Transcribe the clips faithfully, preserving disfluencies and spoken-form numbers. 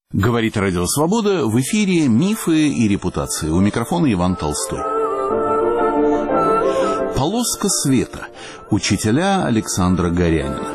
Говорит Радио Свобода, в эфире «Мифы и репутации». У микрофона Иван Толстой. Полоска света. Учителя Александра Горянина.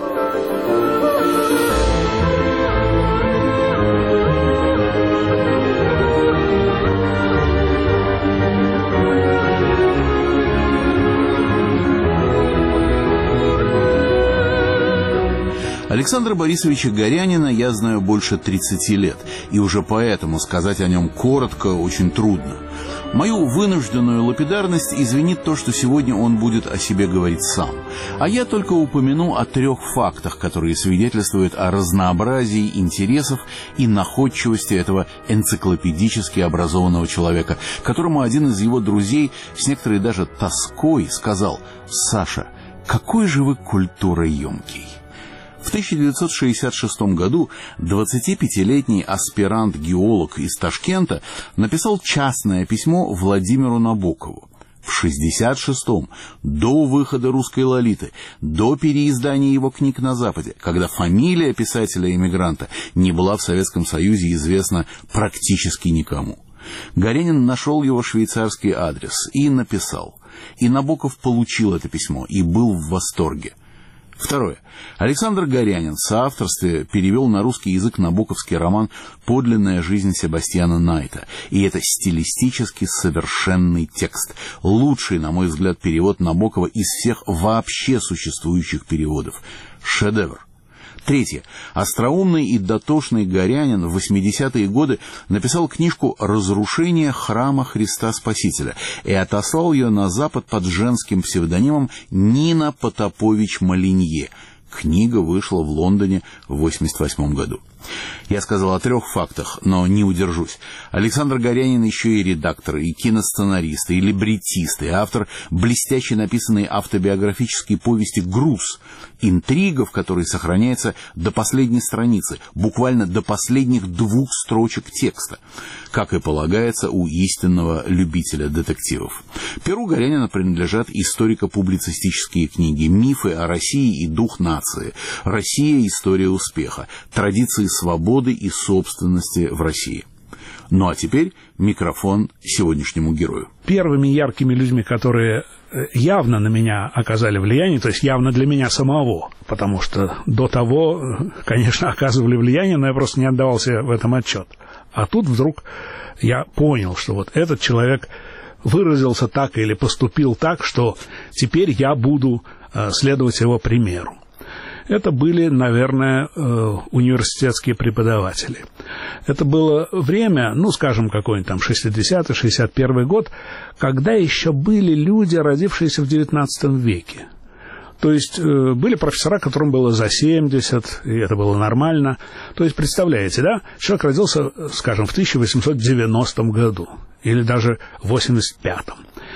Александра Борисовича Горянина я знаю больше тридцати лет, и уже поэтому сказать о нем коротко очень трудно. Мою вынужденную лапидарность извинит то, что сегодня он будет о себе говорить сам. А я только упомяну о трех фактах, которые свидетельствуют о разнообразии интересов и находчивости этого энциклопедически образованного человека, которому один из его друзей с некоторой даже тоской сказал: «Саша, какой же вы культуроемкий». В тысяча девятьсот шестьдесят шестом году двадцатипятилетний аспирант-геолог из Ташкента написал частное письмо Владимиру Набокову. В шестьдесят шестом, до выхода «Русской Лолиты», до переиздания его книг на Западе, когда фамилия писателя-эмигранта не была в Советском Союзе известна практически никому. Горянин нашел его швейцарский адрес и написал. И Набоков получил это письмо и был в восторге. Второе. Александр Горянин в соавторстве перевел на русский язык набоковский роман «Подлинная жизнь Себастьяна Найта». И это стилистически совершенный текст. Лучший, на мой взгляд, перевод Набокова из всех вообще существующих переводов. Шедевр. Третье. Остроумный и дотошный Горянин в восьмидесятые годы написал книжку «Разрушение храма Христа Спасителя» и отослал ее на Запад под женским псевдонимом Нина Потапович-Малинье. Книга вышла в Лондоне в восемьдесят восьмом году. Я сказал о трех фактах, но не удержусь. Александр Горянин еще и редактор, и киносценарист, и либретист, и автор блестяще написанной автобиографической повести «Груз», интрига в которой сохраняется до последней страницы, буквально до последних двух строчек текста, как и полагается у истинного любителя детективов. Перу Горянина принадлежат историко-публицистические книги «Мифы о России и дух нации», «Россия. История успеха», «Традиции свободы и собственности в России». Ну а теперь микрофон сегодняшнему герою. Первыми яркими людьми, которые явно на меня оказали влияние, то есть явно для меня самого, потому что до того, конечно, оказывали влияние, но я просто не отдавал себе в этом отчет. А тут вдруг я понял, что вот этот человек выразился так или поступил так, что теперь я буду следовать его примеру. Это были, наверное, университетские преподаватели. Это было время, ну, скажем, какой-нибудь там шестидесятый шестьдесят первый год, когда еще были люди, родившиеся в девятнадцатом веке. То есть были профессора, которым было за семьдесят, и это было нормально. То есть, представляете, да, человек родился, скажем, в тысяча восемьсот девяностом году, или даже в восемьдесят пятом.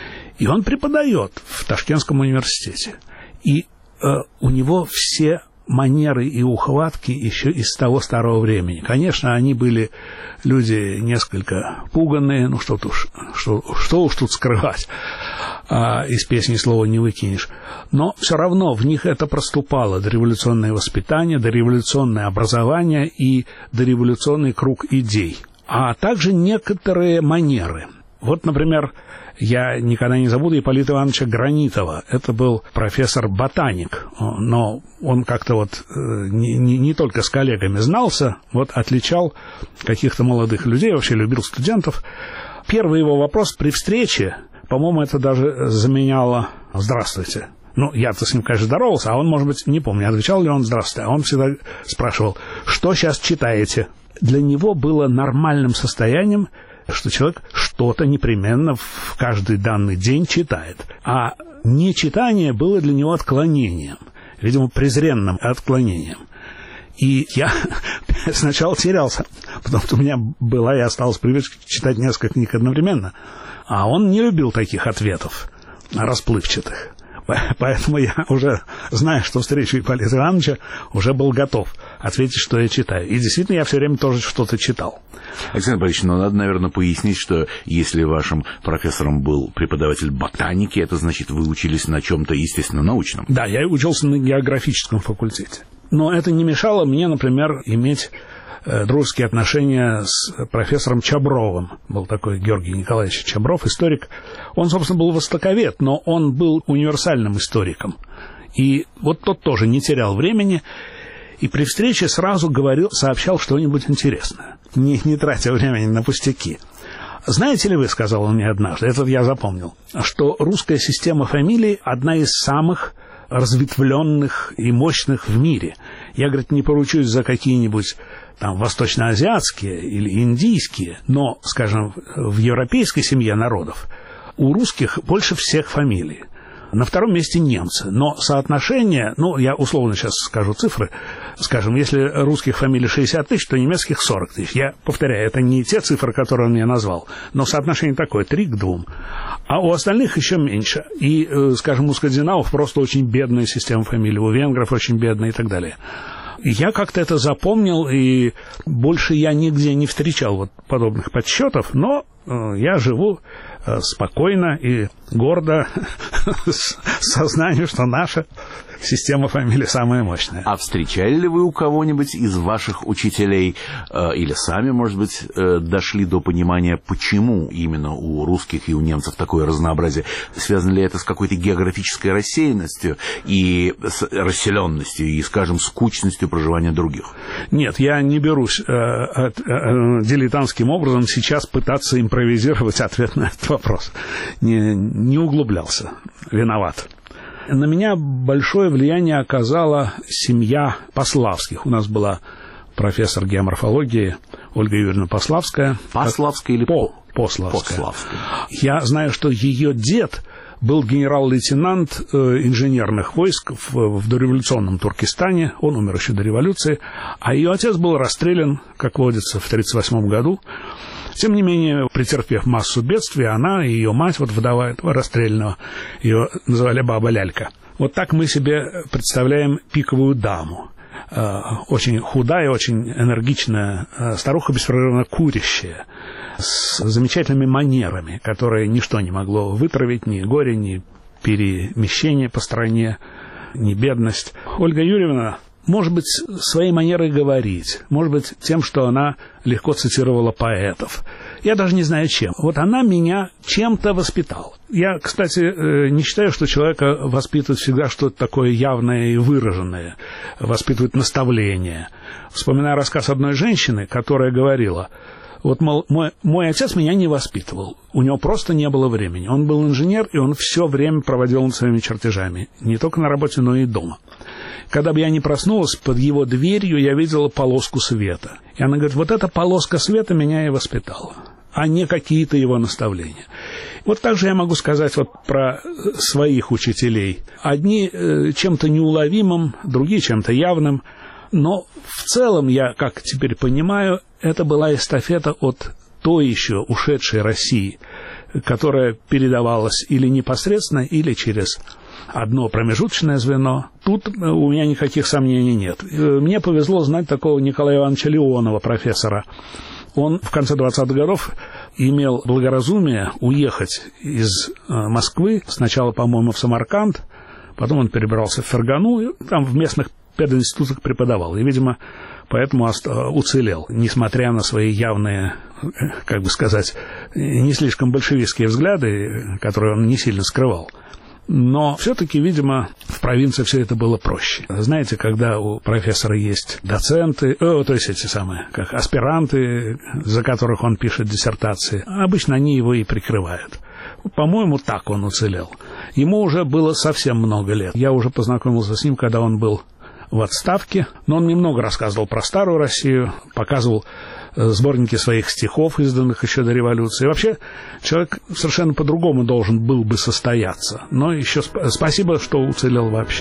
И он преподает в Ташкентском университете. И у него все манеры и ухватки еще из того старого времени. Конечно, они были люди несколько пуганные, ну что уж, что, что уж тут скрывать, а, из песни слова не выкинешь. Но все равно в них это проступало: дореволюционное воспитание, дореволюционное образование и дореволюционный круг идей, а также некоторые манеры. Вот, например, я никогда не забуду Ипполита Ивановича Гранитова. Это был профессор-ботаник, но он как-то вот не, не, не только с коллегами знался, вот отличал каких-то молодых людей, вообще любил студентов. Первый его вопрос при встрече, по-моему, это даже заменяло «Здравствуйте». Ну, я-то с ним, конечно, здоровался, а он, может быть, не помню, отвечал ли он «Здравствуйте». А он всегда спрашивал: «Что сейчас читаете?» Для него было нормальным состоянием, что человек что-то непременно в каждый данный день читает. А нечитание было для него отклонением, видимо, презренным отклонением. И я сначала терялся, потому что у меня была и осталась привычка читать несколько книг одновременно. А он не любил таких ответов расплывчатых. Поэтому я уже, зная, что встречу Ипполита Ивановича, уже был готов ответить, что я читаю. И действительно, я все время тоже что-то читал. Александр Борисович, ну, надо, наверное, пояснить, что если вашим профессором был преподаватель ботаники, это значит, вы учились на чем-то, естественно, научном. Да, я учился на географическом факультете. Но это не мешало мне, например, иметь дружеские отношения с профессором Чабровым. Был такой Георгий Николаевич Чабров, историк. Он, собственно, был востоковед, но он был универсальным историком. И вот тот тоже не терял времени, и при встрече сразу говорил, сообщал что-нибудь интересное, не, не тратя времени на пустяки. «Знаете ли вы, — сказал он мне однажды, это я запомнил, — что русская система фамилий одна из самых разветвленных и мощных в мире. Я, говорит, не поручусь за какие-нибудь там восточноазиатские или индийские, но, скажем, в европейской семье народов у русских больше всех фамилий. На втором месте немцы. Но соотношение, ну, я условно сейчас скажу цифры, скажем, если русских фамилий шестьдесят тысяч, то немецких сорок тысяч. Я повторяю, это не те цифры, которые он мне назвал, но соотношение такое, три к двум. А у остальных еще меньше. И, скажем, у скандинавов просто очень бедная система фамилий, у венгров очень бедная и так далее. Я как-то это запомнил, и больше я нигде не встречал вот подобных подсчетов, но я живу спокойно и гордо с сознанием, что наша система фамилий самая мощная. А встречали ли вы у кого-нибудь из ваших учителей, или сами, может быть, дошли до понимания, почему именно у русских и у немцев такое разнообразие? Связано ли это с какой-то географической рассеянностью и с расселенностью, и, скажем, скучностью проживания других? Нет, я не берусь э, э, э, дилетантским образом сейчас пытаться импровизировать ответ на этот вопрос. Не, не углублялся. Виноват. На меня большое влияние оказала семья Пославских. У нас была профессор геоморфологии Ольга Юрьевна Пославская. Пославская или По? Пославская. Пославская. Я знаю, что ее дед был генерал-лейтенант э, инженерных войск в, в дореволюционном Туркестане. Он умер еще до революции. А ее отец был расстрелян, как водится, в тридцать восьмом году. Тем не менее, претерпев массу бедствий, она и ее мать, вот вдова этого расстрелянного, ее называли баба Лялька. Вот так мы себе представляем пиковую даму. Очень худая, очень энергичная старуха, беспрерывно курящая, с замечательными манерами, которые ничто не могло вытравить, ни горе, ни перемещение по стране, ни бедность. Ольга Юрьевна, может быть, своей манерой говорить, может быть, тем, что она легко цитировала поэтов. Я даже не знаю, чем. Вот она меня чем-то воспитала. Я, кстати, не считаю, что человека воспитывает всегда что-то такое явное и выраженное, воспитывает наставление. Вспоминаю рассказ одной женщины, которая говорила: вот, мол, мой, мой отец меня не воспитывал, у него просто не было времени. Он был инженер, и он все время проводил над своими чертежами, не только на работе, но и дома. Когда бы я не проснулась, под его дверью я видела полоску света. И она говорит, вот эта полоска света меня и воспитала, а не какие-то его наставления. Вот так же я могу сказать вот про своих учителей. Одни э, чем-то неуловимым, другие чем-то явным. Но в целом, я, как теперь понимаю, это была эстафета от той еще ушедшей России, которая передавалась или непосредственно, или через одно промежуточное звено. Тут у меня никаких сомнений нет. Мне повезло знать такого Николая Ивановича Леонова, профессора. Он в конце двадцатых годов имел благоразумие уехать из Москвы, сначала, по-моему, в Самарканд, потом он перебрался в Фергану, и там в местных пединститутах преподавал. И, видимо, поэтому уцелел, несмотря на свои явные, как бы сказать, не слишком большевистские взгляды, которые он не сильно скрывал. Но все-таки, видимо, в провинции все это было проще. Знаете, когда у профессора есть доценты, о, то есть эти самые, как аспиранты, за которых он пишет диссертации, обычно они его и прикрывают. По-моему, так он уцелел. Ему уже было совсем много лет. Я уже познакомился с ним, когда он был в отставке, но он немного рассказывал про старую Россию, показывал сборники своих стихов, изданных еще до революции. И вообще, человек совершенно по-другому должен был бы состояться. Но еще сп- спасибо, что уцелел вообще.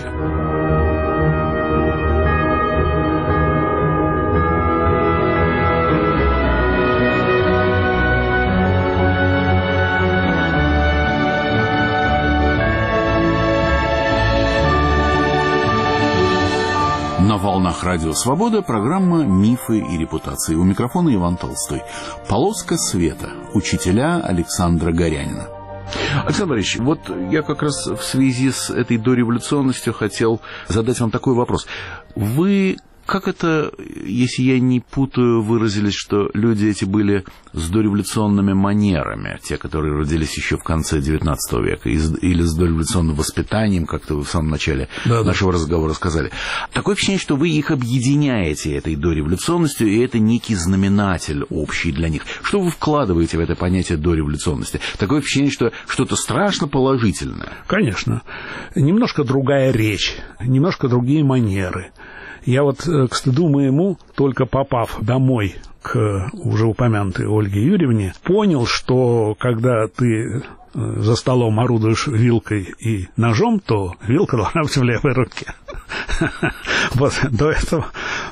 На волнах Радио Свобода программа «Мифы и репутации». У микрофона Иван Толстой. «Полоска света». Учителя Александра Горянина. Александр Борисович, вот я как раз в связи с этой дореволюционностью хотел задать вам такой вопрос. Вы Как это, если я не путаю, выразились, что люди эти были с дореволюционными манерами, те, которые родились еще в конце девятнадцатого века, или с дореволюционным воспитанием, как-то вы в самом начале да, нашего да. разговора сказали. Такое впечатление, что вы их объединяете этой дореволюционностью, и это некий знаменатель общий для них. Что вы вкладываете в это понятие дореволюционности? Такое впечатление, что что-то страшно положительное. Конечно. Немножко другая речь, немножко другие манеры. Я вот, к стыду моему, только попав домой к уже упомянутой Ольге Юрьевне, понял, что когда ты за столом орудуешь вилкой и ножом, то вилка должна быть в левой руке. Вот до этого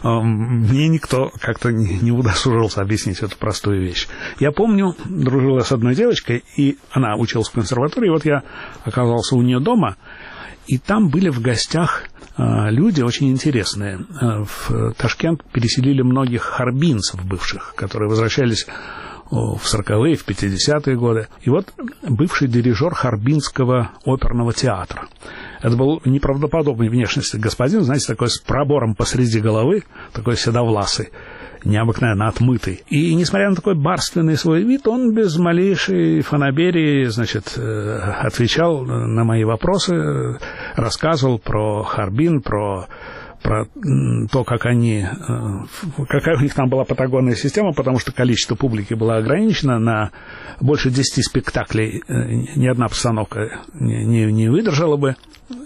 мне никто как-то не удосужился объяснить эту простую вещь. Я помню, дружила с одной девочкой, и она училась в консерватории, и вот я оказался у нее дома, и там были в гостях люди очень интересные. В Ташкент переселили многих харбинцев бывших, которые возвращались в сороковые, в пятидесятые годы. И вот бывший дирижер Харбинского оперного театра. Это был неправдоподобной внешности господин, знаете, такой с пробором посреди головы, такой седовласый, необыкновенно отмытый. И, несмотря на такой барственный свой вид, он без малейшей фанаберии, значит, отвечал на мои вопросы, рассказывал про Харбин, про, про то, как они, какая у них там была патагонная система, потому что количество публики было ограничено, на больше десяти спектаклей ни одна постановка не, не, не выдержала бы.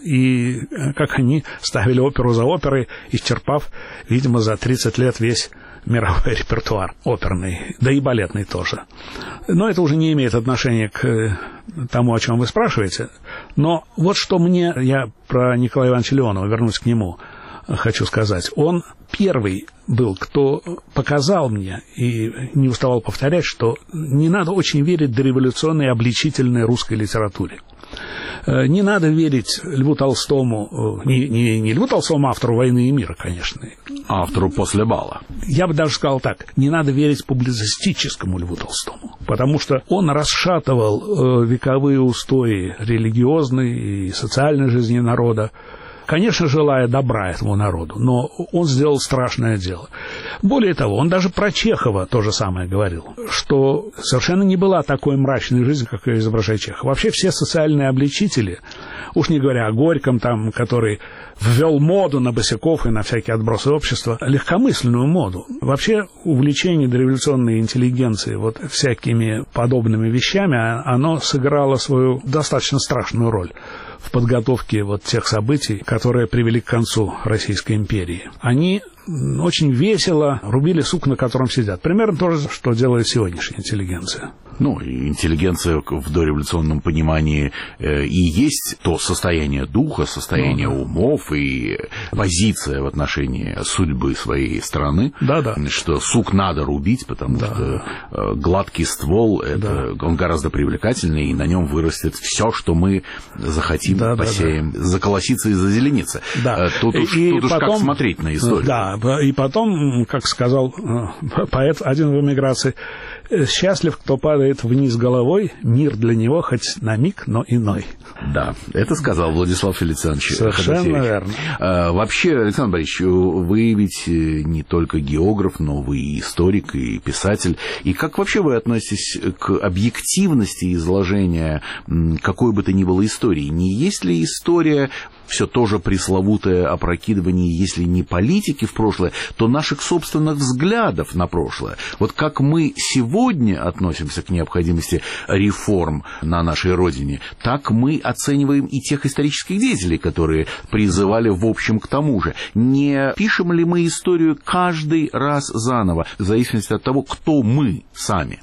И как они ставили оперу за оперой, исчерпав, видимо, за тридцать лет весь мировой репертуар оперный, да и балетный тоже. Но это уже не имеет отношения к тому, о чем вы спрашиваете. Но вот что мне, я про Николая Ивановича Леонова, вернусь к нему, хочу сказать. Он первый был, кто показал мне и не уставал повторять, что не надо очень верить дореволюционной и обличительной русской литературе. Не надо верить Льву Толстому, не, не, не Льву Толстому, автору «Войны и мира», конечно. Автору «После бала». Я бы даже сказал так, не надо верить публицистическому Льву Толстому, потому что он расшатывал вековые устои религиозной и социальной жизни народа, конечно, желая добра этому народу, но он сделал страшное дело. Более того, он даже про Чехова то же самое говорил, что совершенно не была такой мрачной жизнь, как ее изображает Чехов. Вообще все социальные обличители, уж не говоря о Горьком, там, который ввел моду на босяков и на всякие отбросы общества, легкомысленную моду. Вообще увлечение дореволюционной интеллигенции вот всякими подобными вещами, оно сыграло свою достаточно страшную роль в подготовке вот тех событий, которые привели к концу Российской империи. Они очень весело рубили сук, на котором сидят. Примерно то же, что делает сегодняшняя интеллигенция. Ну, интеллигенция в дореволюционном понимании э, и есть то состояние духа, состояние ну, да. умов и позиция в отношении судьбы своей страны, да, да. что сук надо рубить, потому да, что да. гладкий ствол, это, да. он гораздо привлекательнее, и на нем вырастет все, что мы захотим, да, посеем, да, да. заколоситься и зазелениться. Да. Тут уж, и тут потом, уж как смотреть на историю. Да, и потом, как сказал поэт один в эмиграции, счастлив, кто падает вниз головой, мир для него хоть на миг, но иной. Да, это сказал Владислав Фелицианович Совершенно Ходосевич. Верно. А, вообще, Александр Борисович, вы ведь не только географ, но вы и историк, и писатель. И как вообще вы относитесь к объективности изложения какой бы то ни было истории? Не есть ли история все тоже пресловутое опрокидывание, если не политики в прошлое, то наших собственных взглядов на прошлое? Вот как мы сегодня относимся к необходимости реформ на нашей родине, так мы оцениваем и тех исторических деятелей, которые призывали в общем к тому же. Не пишем ли мы историю каждый раз заново, в зависимости от того, кто мы сами?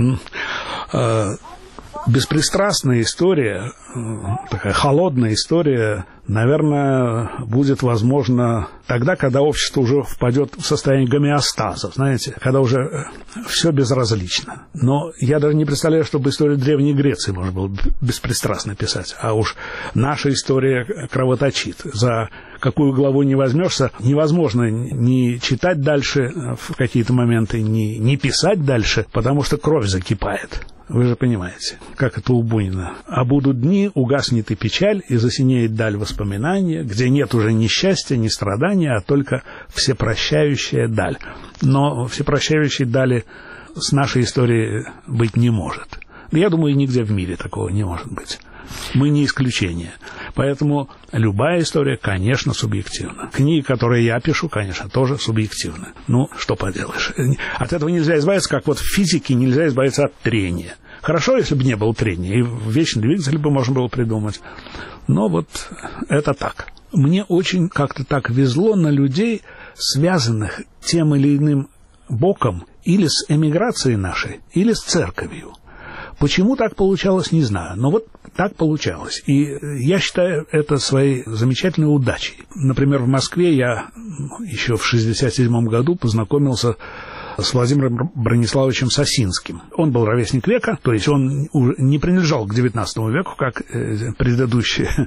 Беспристрастная история, такая холодная история, наверное, будет возможна тогда, когда общество уже впадет в состояние гомеостаза, знаете, когда уже все безразлично. Но я даже не представляю, чтобы историю Древней Греции можно было беспристрастно писать, а уж наша история кровоточит. За какую главу не возьмешься, невозможно ни читать дальше в какие-то моменты, ни, ни писать дальше, потому что кровь закипает. Вы же понимаете, как это у Бунина. «А будут дни, угаснет и печаль, и засинеет даль воспоминаний». воспоминания, где нет уже ни счастья, ни страдания, а только всепрощающая даль. Но всепрощающей дали с нашей историей быть не может. Я думаю, нигде в мире такого не может быть. Мы не исключение. Поэтому любая история, конечно, субъективна. Книги, которые я пишу, конечно, тоже субъективны. Ну, что поделаешь. От этого нельзя избавиться, как вот в физике нельзя избавиться от трения. Хорошо, если бы не было трения, и вечный двигатель бы можно было придумать. Но вот это так. Мне очень как-то так везло на людей, связанных тем или иным боком или с эмиграцией нашей, или с церковью. Почему так получалось, не знаю, но вот так получалось. И я считаю это своей замечательной удачей. Например, в Москве я еще в шестьдесят седьмом году познакомился с Владимиром Брониславовичем Сосинским. Он был ровесник века, то есть он не принадлежал к девятнадцатому веку, как предыдущие,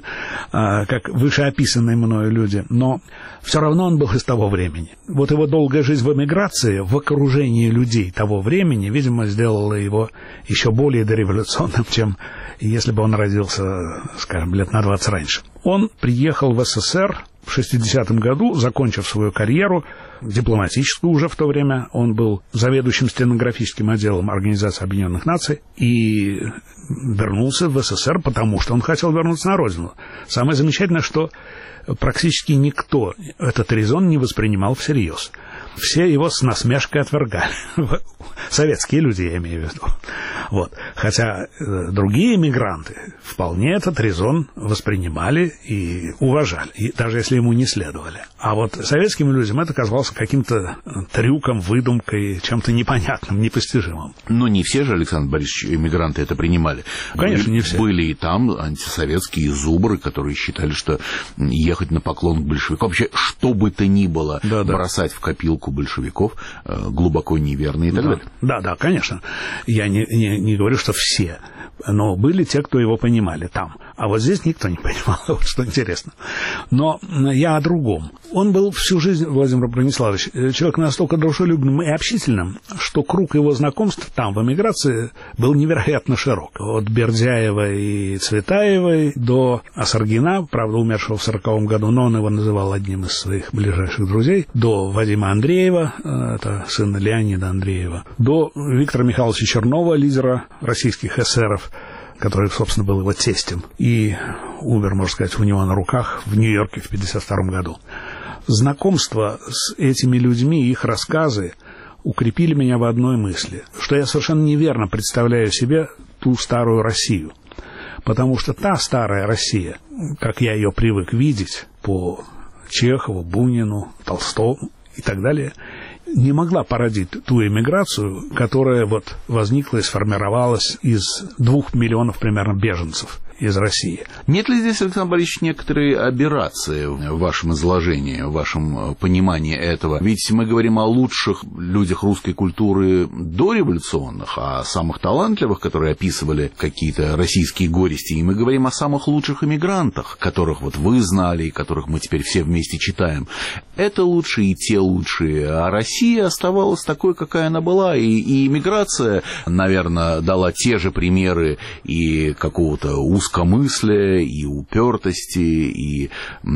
как вышеописанные мною люди, но все равно он был из того времени. Вот его долгая жизнь в эмиграции, в окружении людей того времени, видимо, сделала его еще более дореволюционным, чем если бы он родился, скажем, лет на двадцать раньше. Он приехал в СССР в шестидесятом году, закончив свою карьеру, дипломатическую уже в то время. Он был заведующим стенографическим отделом Организации Объединенных Наций и вернулся в СССР, потому что он хотел вернуться на родину. Самое замечательное, что практически никто этот резон не воспринимал всерьез. Все его с насмешкой отвергали. Советские люди, я имею в виду. Вот. Хотя э, другие эмигранты вполне этот резон воспринимали и уважали, и даже если ему не следовали. А вот советским людям это казалось каким-то трюком, выдумкой, чем-то непонятным, непостижимым. Но не все же, Александр Борисович, эмигранты это принимали. Конечно, не все. Были и там антисоветские зубры, которые считали, что ехать на поклон к большевикам, вообще что бы то ни было, да, бросать да. в копилку большевиков глубоко неверно и так да. далее. Да, да, конечно. Я не, не, не говорю, что все, но были те, кто его понимали там. А вот здесь никто не понимал, вот что интересно. Но я о другом. Он был всю жизнь, Владимир Брониславович, человек настолько дружелюбным и общительным, что круг его знакомств там, в эмиграции, был невероятно широк. От Бердяева и Цветаевой до Осаргина, правда, умершего в сороковом году, но он его называл одним из своих ближайших друзей, до Вадима Андреева, это сын Леонида Андреева, до Виктора Михайловича Чернова, лидера российских эсеров, который, собственно, был его тестем, и умер, можно сказать, у него на руках в Нью-Йорке в пятьдесят втором году. Знакомство с этими людьми, их рассказы укрепили меня в одной мысли, что я совершенно неверно представляю себе ту старую Россию. Потому что та старая Россия, как я ее привык видеть по Чехову, Бунину, Толстому и так далее, не могла породить ту эмиграцию, которая вот возникла и сформировалась из двух миллионов примерно беженцев из России. Нет ли здесь, Александр Борисович, некоторые аберрации в вашем изложении, в вашем понимании этого? Ведь мы говорим о лучших людях русской культуры дореволюционных, о самых талантливых, которые описывали какие-то российские горести, и мы говорим о самых лучших эмигрантах, которых вот вы знали и которых мы теперь все вместе читаем. Это лучшие и те лучшие, а Россия оставалась такой, какая она была, и, и эмиграция, наверное, дала те же примеры и какого-то узкомыслия, и упертости, и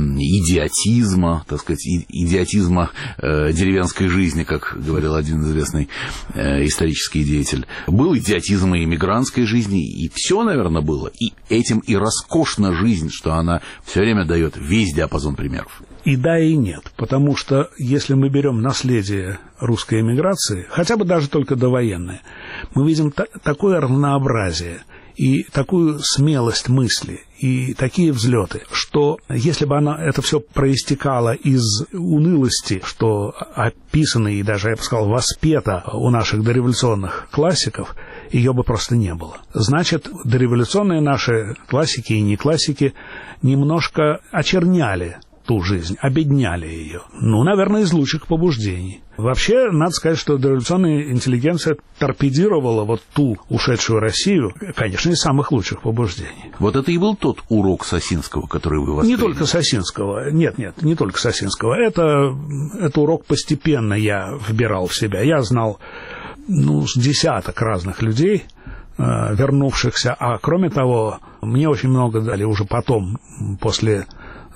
идиотизма, так сказать, идиотизма э, деревенской жизни, как говорил один известный э, исторический деятель. Был идиотизм и эмигрантской жизни, и все, наверное, было. И этим и роскошна жизнь, что она все время дает весь диапазон примеров. И да, и нет, потому что если мы берем наследие русской эмиграции, хотя бы даже только довоенное, мы видим та- такое разнообразие и такую смелость мысли, и такие взлеты, что если бы оно, это все проистекало из унылости, что описано и даже, я бы сказал, воспето у наших дореволюционных классиков, ее бы просто не было. Значит, дореволюционные наши классики и не классики немножко очерняли ту жизнь, обедняли ее. Ну, наверное, из лучших побуждений. Вообще, надо сказать, что дореволюционная интеллигенция торпедировала вот ту ушедшую Россию, конечно, из самых лучших побуждений. Вот это и был тот урок Сосинского, который вы восприняли? Не только Сосинского. Нет, нет, не только Сосинского. Это, это урок постепенно я вбирал в себя. Я знал, ну, с десяток разных людей, вернувшихся, а кроме того, мне очень много дали уже потом, после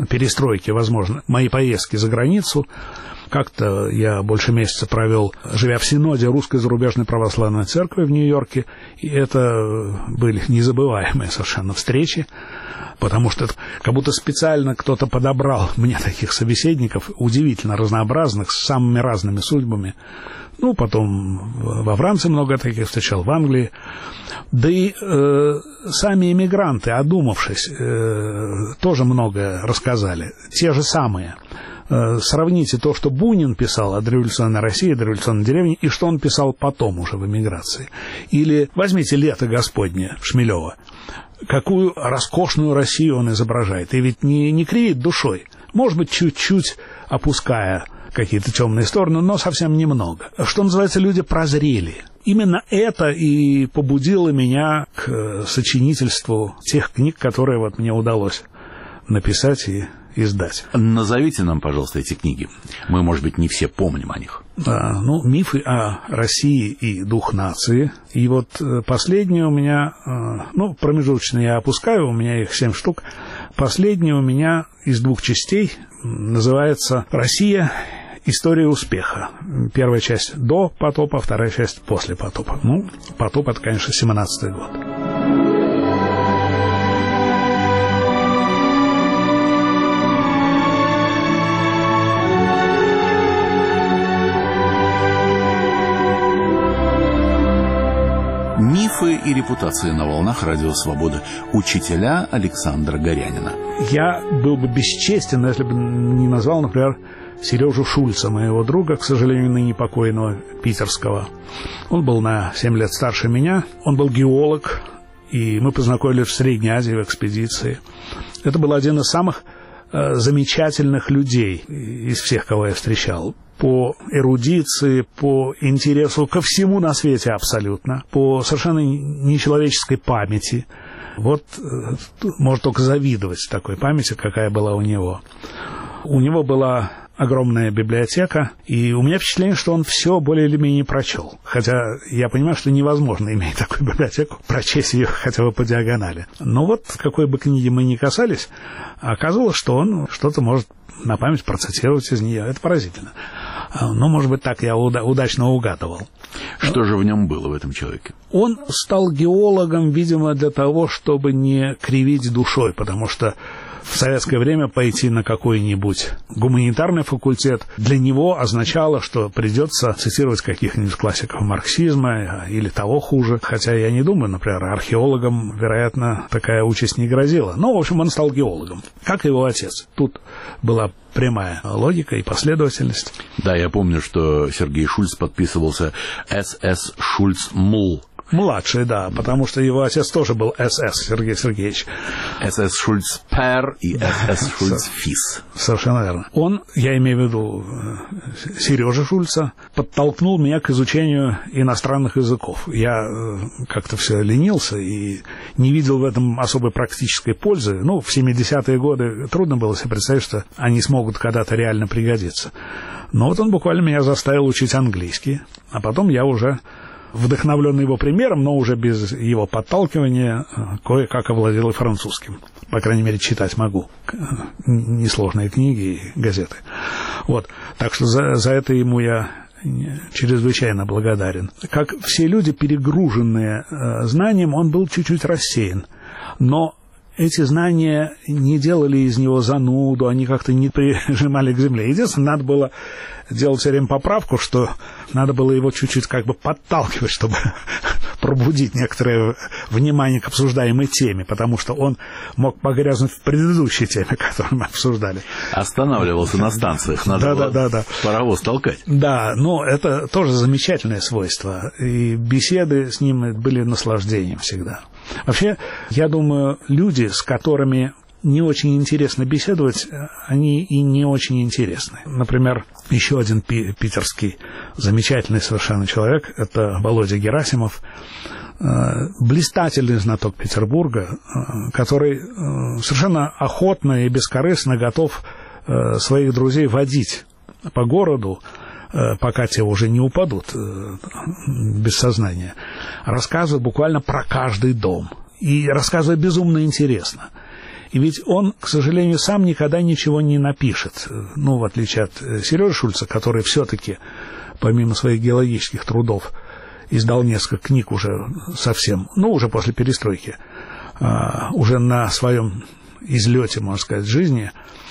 перестройки, возможно, мои поездки за границу. Как-то я больше месяца провел, живя в Синоде Русской зарубежной православной церкви в Нью-Йорке, и это были незабываемые совершенно встречи, потому что как будто специально кто-то подобрал мне таких собеседников, удивительно разнообразных, с самыми разными судьбами. Ну, потом во Франции много таких встречал, в Англии. Да и э, сами эмигранты, одумавшись, э, тоже многое рассказали. Те же самые. Э, сравните то, что Бунин писал о дореволюционной России, о дореволюционной деревне, и что он писал потом уже в эмиграции. Или возьмите «Лето Господне» Шмелева. Какую роскошную Россию он изображает. И ведь не, не кривит душой. Может быть, чуть-чуть опуская какие-то темные стороны, но совсем немного. Что называется, люди прозрели. Именно это и побудило меня к сочинительству тех книг, которые вот мне удалось написать и издать. Назовите нам, пожалуйста, эти книги. Мы, может быть, не все помним о них. А, ну, «Мифы о России и дух нации». И вот последние у меня, ну, промежуточные я опускаю, у меня их семь штук. Последний у меня из двух частей называется «Россия. История успеха». Первая часть до потопа, вторая часть после потопа. Ну, потоп — это, конечно, семнадцатый год. Мифы и репутации на волнах Радио Свобода. Учителя Александра Горянина. Я был бы бесчестен, если бы не назвал, например, Сережу Шульца, моего друга, к сожалению, ныне покойного, питерского. Он был на семь лет старше меня. Он был геолог, и мы познакомились в Средней Азии в экспедиции. Это был один из самых э, замечательных людей из всех, кого я встречал. По эрудиции, по интересу ко всему на свете абсолютно, по совершенно нечеловеческой памяти. Вот э, можно только завидовать такой памяти, какая была у него. У него была огромная библиотека, и у меня впечатление, что он все более или менее прочел. Хотя я понимаю, что невозможно, имея такую библиотеку, прочесть ее хотя бы по диагонали. Но вот какой бы книги мы ни касались, оказалось, что он что-то может на память процитировать из нее. Это поразительно. Ну, может быть, так я уда- удачно угадывал. Что же в нем было, в этом человеке? Он стал геологом, видимо, для того, чтобы не кривить душой, потому что в советское время пойти на какой-нибудь гуманитарный факультет для него означало, что придется цитировать каких-нибудь классиков марксизма или того хуже. Хотя я не думаю, например, археологам, вероятно, такая участь не грозила. Но, в общем, он стал геологом, как его отец. Тут была прямая логика и последовательность. Да, я помню, что Сергей Шульц подписывался эс эс Шульц-Мл. Младший, да, потому что его отец тоже был эс эс, Сергей Сергеевич. эс эс Шульц-Пер и эс эс Шульц-Фис. Совершенно верно. Он, я имею в виду Сережа Шульца, подтолкнул меня к изучению иностранных языков. Я как-то все ленился и не видел в этом особой практической пользы. Ну, в семидесятые годы трудно было себе представить, что они смогут когда-то реально пригодиться. Но вот он буквально меня заставил учить английский, а потом я уже, вдохновленный его примером, но уже без его подталкивания, кое-как овладел и французским. По крайней мере, читать могу. Несложные книги и газеты. Вот. Так что за, за это ему я чрезвычайно благодарен. Как все люди, перегруженные знанием, он был чуть-чуть рассеян. Но эти знания не делали из него зануду, они как-то не прижимали к земле. Единственное, надо было делать все время поправку, что надо было его чуть-чуть как бы подталкивать, чтобы пробудить некоторое внимание к обсуждаемой теме, потому что он мог погрязнуть в предыдущей теме, которую мы обсуждали. Останавливался на станциях, надо да, было да, да, да. паровоз толкать. Да, но это тоже замечательное свойство, и беседы с ним были наслаждением всегда. Вообще, я думаю, люди, с которыми не очень интересно беседовать, они и не очень интересны. Например, еще один пи- питерский замечательный совершенно человек, это Володя Герасимов, э, блистательный знаток Петербурга, э, который э, совершенно охотно и бескорыстно готов э, своих друзей водить по городу, э, пока те уже не упадут э, без сознания, рассказывая буквально про каждый дом. И рассказывая безумно интересно. И ведь он, к сожалению, сам никогда ничего не напишет. Ну, в отличие от Сережи Шульца, который все-таки, помимо своих геологических трудов, издал несколько книг уже совсем, ну, уже после перестройки, уже на своем излете, можно сказать, жизни.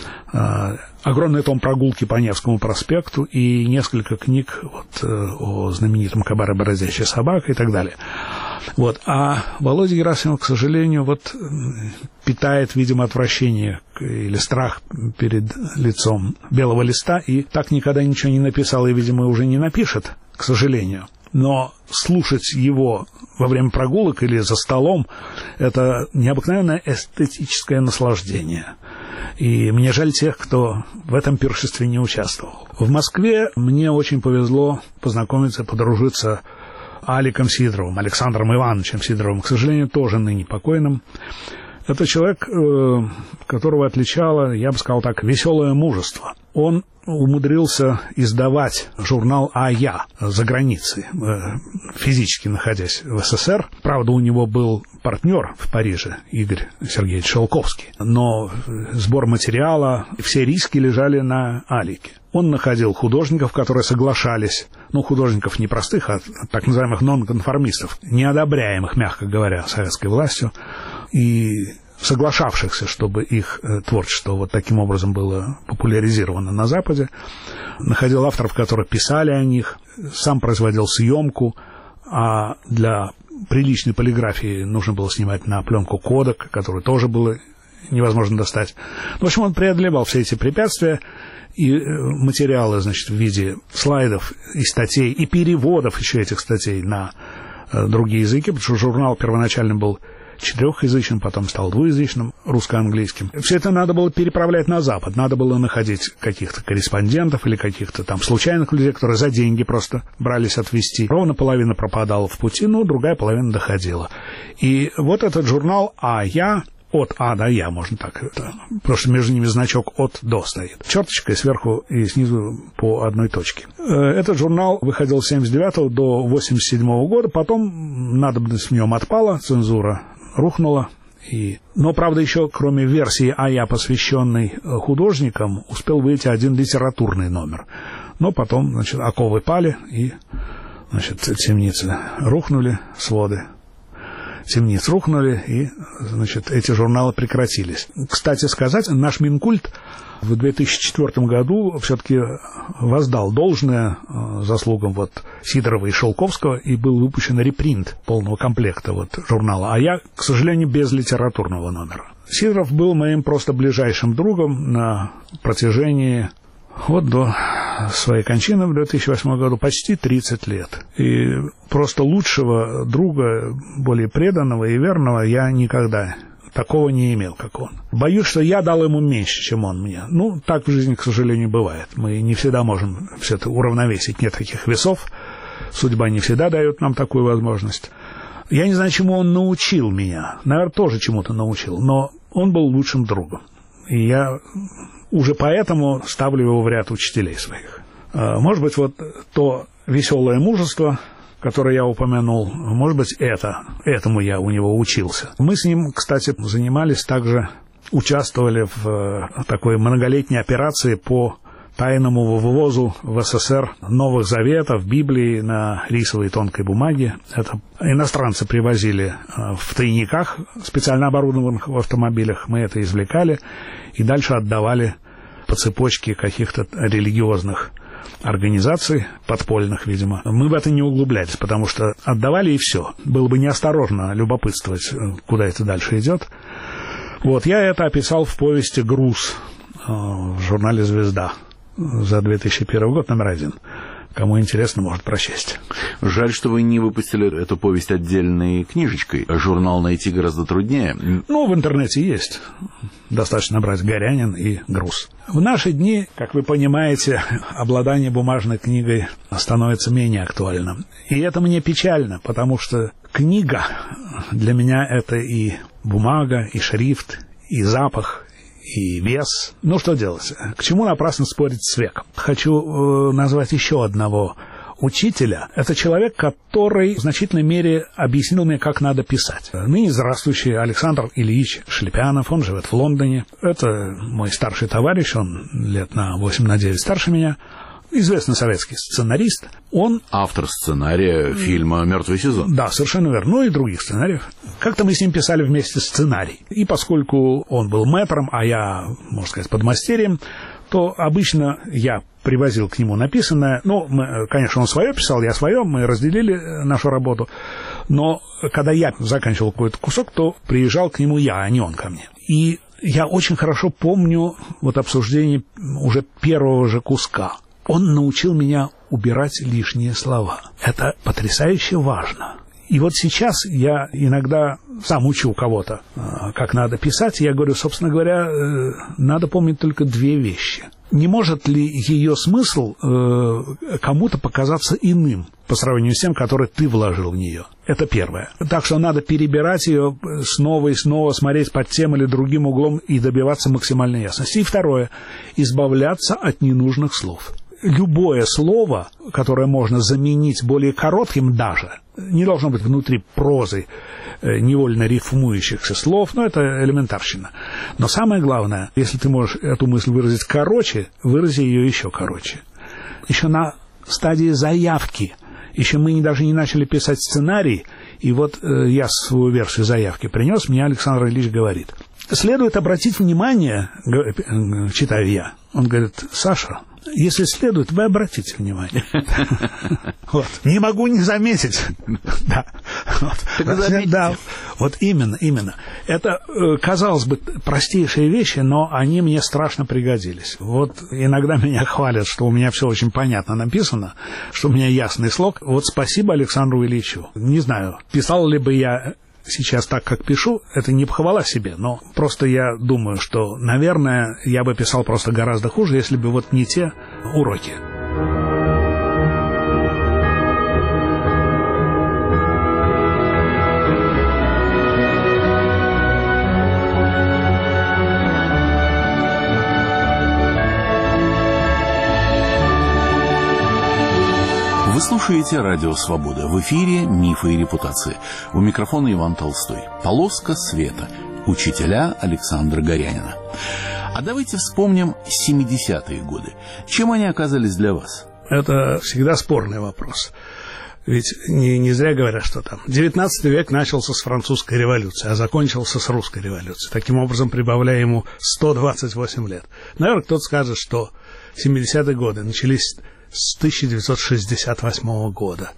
Огромный том «Прогулки по Невскому проспекту» и несколько книг вот, о знаменитом «Кабаре Бородящая собака» и так далее. Вот. А Володя Герасимов, к сожалению, вот, питает, видимо, отвращение или страх перед лицом белого листа и так никогда ничего не написал и, видимо, уже не напишет, к сожалению. Но слушать его во время прогулок или за столом – это необыкновенное эстетическое наслаждение. И мне жаль тех, кто в этом пиршестве не участвовал. В Москве мне очень повезло познакомиться, подружиться с Аликом Сидоровым, Александром Ивановичем Сидоровым, к сожалению, тоже ныне покойным. Это человек, которого отличало, я бы сказал так, веселое мужество. Он умудрился издавать журнал «А я» за границей, физически находясь в СССР. Правда, у него был партнер в Париже, Игорь Сергеевич Шелковский. Но сбор материала, все риски лежали на Алике. Он находил художников, которые соглашались, ну, художников не простых, а так называемых нонконформистов, неодобряемых, мягко говоря, советской властью, и соглашавшихся, чтобы их творчество вот таким образом было популяризировано на Западе, находил авторов, которые писали о них, сам производил съемку, а для приличной полиграфии нужно было снимать на пленку кодек, которую тоже было невозможно достать. В общем, он преодолевал все эти препятствия, и материалы, значит, в виде слайдов и статей, и переводов еще этих статей на другие языки, потому что журнал первоначально был четырехязычным, потом стал двуязычным, русско-английским. Все это надо было переправлять на Запад. Надо было находить каких-то корреспондентов или каких-то там случайных людей, которые за деньги просто брались отвезти. Ровно половина пропадала в пути, но другая половина доходила. И вот этот журнал «А я», от А до Я, можно так, это, потому что между ними значок от до стоит. Черточкой сверху и снизу по одной точке. Этот журнал выходил с семьдесят девятого до восемьдесят седьмого года, потом надобность в нем отпала, цензура рухнула. И... Но, правда, еще кроме версии «А я», посвященной художникам, успел выйти один литературный номер. Но потом, значит, оковы пали, и, значит, темницы рухнули, своды темниц рухнули, и, значит, эти журналы прекратились. Кстати сказать, наш Минкульт в две тысячи четвёртом году все-таки воздал должное заслугам вот Сидорова и Шелковского, и был выпущен репринт полного комплекта вот журнала «А я», к сожалению, без литературного номера. Сидоров был моим просто ближайшим другом на протяжении вот до своей кончины в две тысячи восьмом году почти тридцать лет. И просто лучшего друга, более преданного и верного я никогда такого не имел, как он. Боюсь, что я дал ему меньше, чем он мне. Ну, так в жизни, к сожалению, бывает. Мы не всегда можем все это уравновесить. Нет таких весов. Судьба не всегда дает нам такую возможность. Я не знаю, чему он научил меня. Наверное, тоже чему-то научил. Но он был лучшим другом. И я уже поэтому ставлю его в ряд учителей своих. Может быть, вот то веселое мужество, которое я упомянул, может быть, это, этому я у него учился. Мы с ним, кстати, занимались также, участвовали в такой многолетней операции по тайному вывозу в СССР новых заветов, Библии на рисовой тонкой бумаге. Это иностранцы привозили в тайниках, специально оборудованных в автомобилях. Мы это извлекали и дальше отдавали по цепочке каких-то религиозных организаций, подпольных, видимо. Мы в это не углублялись, потому что отдавали и все. Было бы неосторожно любопытствовать, куда это дальше идет. Вот, я это описал в повести «Груз» в журнале «Звезда» за две тысячи первый год, номер один. Кому интересно, может прочесть. Жаль, что вы не выпустили эту повесть отдельной книжечкой. Журнал найти гораздо труднее. Ну, в интернете есть. Достаточно набрать «Горянин» и «Груз». В наши дни, как вы понимаете, обладание бумажной книгой становится менее актуальным. И это мне печально, потому что книга для меня — это и бумага, и шрифт, и запах, и вес. Ну, что делать? К чему напрасно спорить с веком? Хочу э, назвать еще одного учителя – это человек, который в значительной мере объяснил мне, как надо писать. Ныне здравствующий Александр Ильич Шлепянов, он живет в Лондоне. Это мой старший товарищ, он лет на восемь на девять старше меня. Известный советский сценарист. Он... Автор сценария фильма «Мертвый сезон». Да, совершенно верно. Ну и других сценариев. Как-то мы с ним писали вместе сценарий. И поскольку он был мэтром, а я, можно сказать, подмастерьем, то обычно я привозил к нему написанное. Ну, мы, конечно, он свое писал, я свое, мы разделили нашу работу. Но когда я заканчивал какой-то кусок, то приезжал к нему я, а не он ко мне. И я очень хорошо помню вот обсуждение уже первого же куска. Он научил меня убирать лишние слова. Это потрясающе важно. И вот сейчас я иногда сам учу кого-то, как надо писать. Я говорю, собственно говоря, надо помнить только две вещи. Не может ли ее смысл кому-то показаться иным по сравнению с тем, который ты вложил в нее? Это первое. Так что надо перебирать ее снова и снова, смотреть под тем или другим углом и добиваться максимальной ясности. И второе. Избавляться от ненужных слов. Любое слово, которое можно заменить более коротким даже, не должно быть внутри прозы невольно рифмующихся слов, но это элементарщина. Но самое главное, если ты можешь эту мысль выразить короче, вырази ее еще короче. Еще на стадии заявки, еще мы не, даже не начали писать сценарий, и вот э, я свою версию заявки принес, мне Александр Ильич говорит, следует обратить внимание, читаю я, он говорит, Саша, если следует, вы обратите внимание. Вот. Не могу не заметить. Да. Вот. Да. Вот именно, именно. Это, казалось бы, простейшие вещи, но они мне страшно пригодились. Вот иногда меня хвалят, что у меня все очень понятно написано, что у меня ясный слог. Вот спасибо Александру Ильичу. Не знаю, писал ли бы я сейчас так, как пишу, это не похвала себе, но просто я думаю, что, наверное, я бы писал просто гораздо хуже, если бы вот не те уроки. Вы слушаете «Радио Свобода». В эфире «Мифы и репутации». У микрофона Иван Толстой. «Полоска света». Учителя Александра Горянина. А давайте вспомним семидесятые годы. Чем они оказались для вас? Это всегда спорный вопрос. Ведь не, не зря говорят, что там девятнадцатый век начался с французской революции, а закончился с русской революцией. Таким образом, прибавляя ему сто двадцать восемь лет. Наверное, кто-то скажет, что семидесятые годы начались с тысяча девятьсот шестьдесят восьмого года.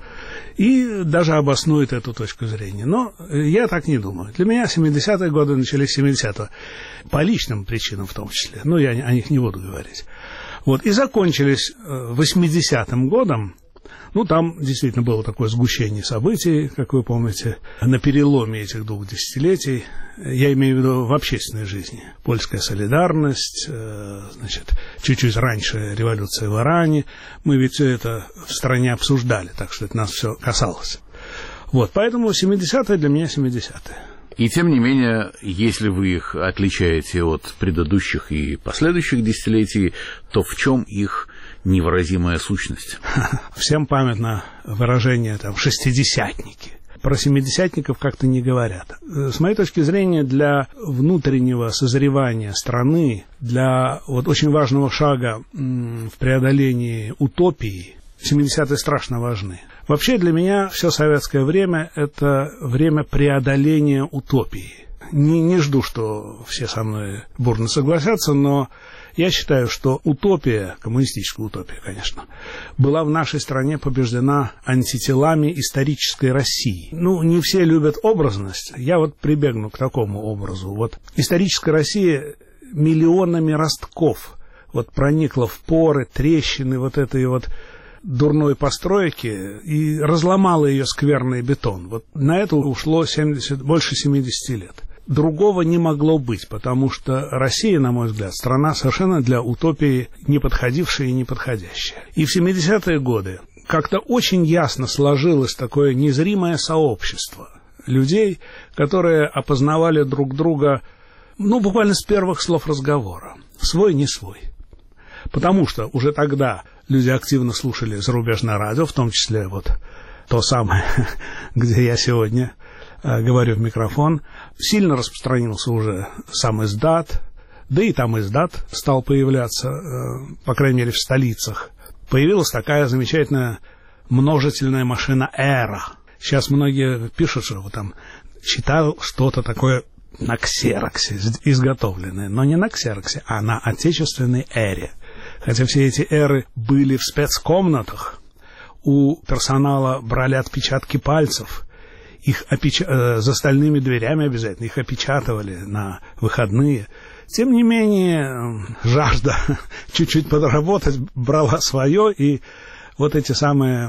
И даже обоснует эту точку зрения. Но я так не думаю. Для меня семидесятые годы начались с семидесятого. По личным причинам в том числе. Но я о них не буду говорить. Вот. И закончились восьмидесятым годом. Ну, там действительно было такое сгущение событий, как вы помните, на переломе этих двух десятилетий. Я имею в виду в общественной жизни. Польская солидарность, значит, чуть-чуть раньше революция в Иране. Мы ведь все это в стране обсуждали, так что это нас все касалось. Вот, поэтому семидесятые для меня семидесятые. И тем не менее, если вы их отличаете от предыдущих и последующих десятилетий, то в чем их невыразимая сущность? Всем памятно выражение там «шестидесятники». Про семидесятников как-то не говорят. С моей точки зрения, для внутреннего созревания страны, для вот очень важного шага в преодолении утопии, семидесятые страшно важны. Вообще для меня все советское время – это время преодоления утопии. Не, не жду, что все со мной бурно согласятся, но я считаю, что утопия, коммунистическая утопия, конечно, была в нашей стране побеждена антителами исторической России. Ну, не все любят образность, я вот прибегну к такому образу. Вот историческая Россия миллионами ростков вот проникла в поры, трещины вот этой вот дурной постройки и разломала ее скверный бетон. Вот на это ушло семьдесят, больше семидесяти лет. Другого не могло быть, потому что Россия, на мой взгляд, страна совершенно для утопии не подходившая и не подходящая. И в семидесятые годы как-то очень ясно сложилось такое незримое сообщество людей, которые опознавали друг друга, ну, буквально с первых слов разговора. Свой, не свой. потому что уже тогда люди активно слушали зарубежное радио, в том числе вот то самое, где я сегодня э, говорю в микрофон. Сильно распространился уже сам издат, да и там издат стал появляться, э, по крайней мере, в столицах. Появилась такая замечательная множительная машина «Эра». Сейчас многие пишут, что вот там читал что-то такое на ксероксе изготовленное, но не на ксероксе, а на отечественной «Эре». Хотя все эти «Эры» были в спецкомнатах, у персонала брали отпечатки пальцев, их опеч... за стальными дверями обязательно, их опечатывали на выходные. Тем не менее, жажда чуть-чуть подработать брала свое, и вот эти самые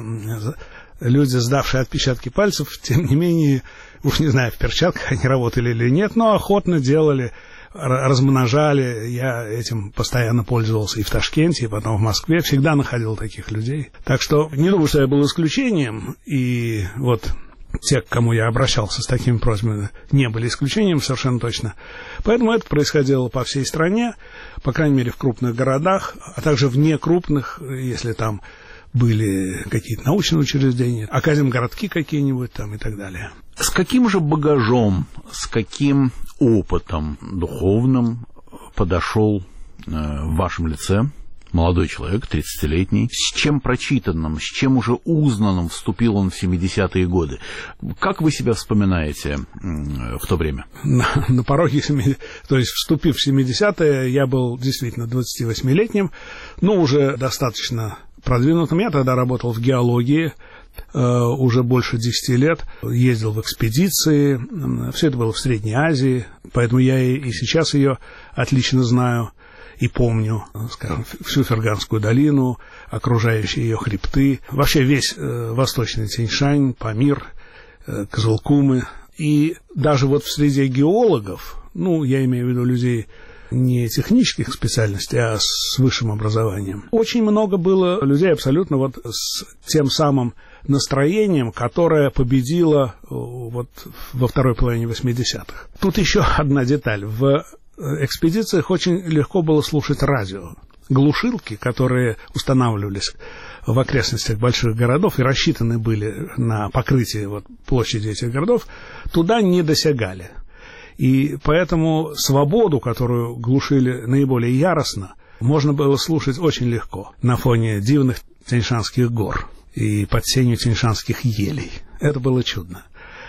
люди, сдавшие отпечатки пальцев, тем не менее, уж не знаю, в перчатках они работали или нет, но охотно делали, размножали. Я этим постоянно пользовался и в Ташкенте, и потом в Москве. Всегда находил таких людей. Так что не думаю, что я был исключением. И вот те, к кому я обращался с такими просьбами, не были исключением совершенно точно. Поэтому это происходило по всей стране, по крайней мере, в крупных городах, а также в некрупных, если там были какие-то научные учреждения, академгородки какие-нибудь там и так далее. С каким же багажом, с каким опытом духовным подошел э, в вашем лице молодой человек, тридцатилетний, с чем прочитанным, с чем уже узнанным вступил он в семидесятые годы? Как вы себя вспоминаете э, в то время? На, на пороге, то есть вступив в семидесятые, я был действительно двадцативосьмилетним, но уже достаточно продвинутым. Я тогда работал в геологии э, уже больше десяти лет, ездил в экспедиции, все это было в Средней Азии, поэтому я и, и сейчас ее отлично знаю и помню, скажем, всю Ферганскую долину, окружающие ее хребты, вообще весь э, восточный Тянь-Шань, Памир, э, Кызылкумы. И даже вот в среде геологов, ну, я имею в виду людей не технических специальностей, а с высшим образованием, очень много было людей абсолютно вот с тем самым настроением, которое победило вот во второй половине восьмидесятых. Тут еще одна деталь. В экспедициях очень легко было слушать радио. Глушилки, которые устанавливались в окрестностях больших городов и рассчитаны были на покрытие вот площади этих городов, туда не досягали. И поэтому свободу, которую глушили наиболее яростно, можно было слушать очень легко на фоне дивных Тяньшанских гор и под сенью тяньшанских елей. Это было чудно.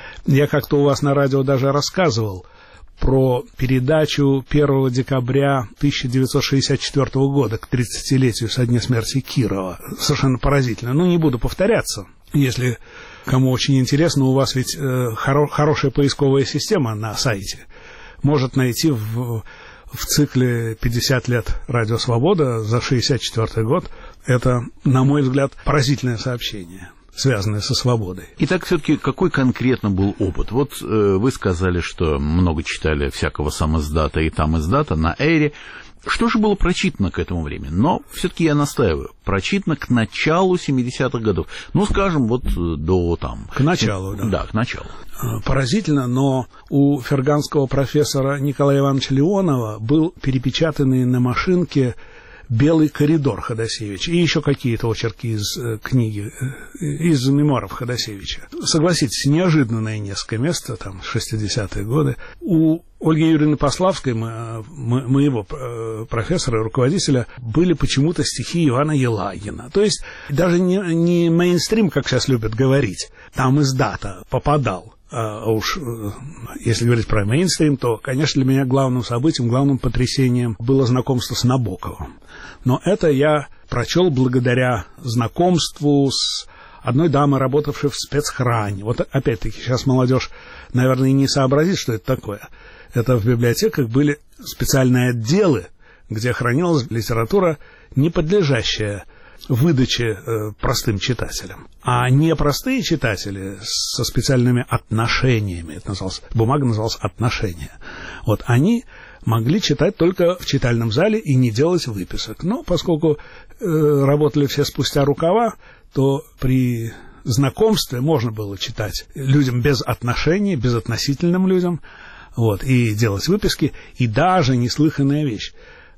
Я как-то у вас на радио даже рассказывал про передачу первого декабря тысяча девятьсот шестьдесят четвёртого года к тридцатилетию со дня смерти Кирова. Совершенно поразительно. Ну, не буду повторяться. Если кому очень интересно, у вас ведь э, хоро- хорошая поисковая система на сайте. Может найти в, в цикле пятьдесят лет Радио Свобода за шестьдесят четвёртый год. Это, на мой взгляд, поразительное сообщение, связанное со свободой. Итак, все-таки какой конкретно был опыт? Вот э, вы сказали, что много читали всякого самиздата и там издата на Эре. Что же было прочитано к этому времени? Но все-таки я настаиваю, прочитано к началу семидесятых годов. Ну, скажем, вот до там... К началу, да. Да, к началу. Поразительно, но у ферганского профессора Николая Ивановича Леонова был перепечатанный на машинке «Белый коридор» Ходосевича и еще какие-то очерки из э, книги, э, из мемуаров Ходосевича. Согласитесь, неожиданное несколько мест, там, шестидесятые годы. У Ольги Юрьевны Пославской, мо, мо, моего э, профессора и руководителя, были почему-то стихи Ивана Елагина. То есть даже не, не мейнстрим, как сейчас любят говорить, там издата попадал. А уж если говорить про мейнстрим, то, конечно, для меня главным событием, главным потрясением было знакомство с Набоковым. Но это я прочел благодаря знакомству с одной дамой, работавшей в спецхране. Вот опять-таки сейчас молодежь, наверное, не сообразит, что это такое. Это в библиотеках были специальные отделы, где хранилась литература, не подлежащая выдаче э, простым читателям. А непростые читатели со специальными отношениями, это называлось, бумага называлась «Отношения», вот они могли читать только в читальном зале и не делать выписок. Но поскольку э, работали все спустя рукава, то при знакомстве можно было читать людям без отношений, безотносительным людям, вот, и делать выписки, и даже неслыханная вещь.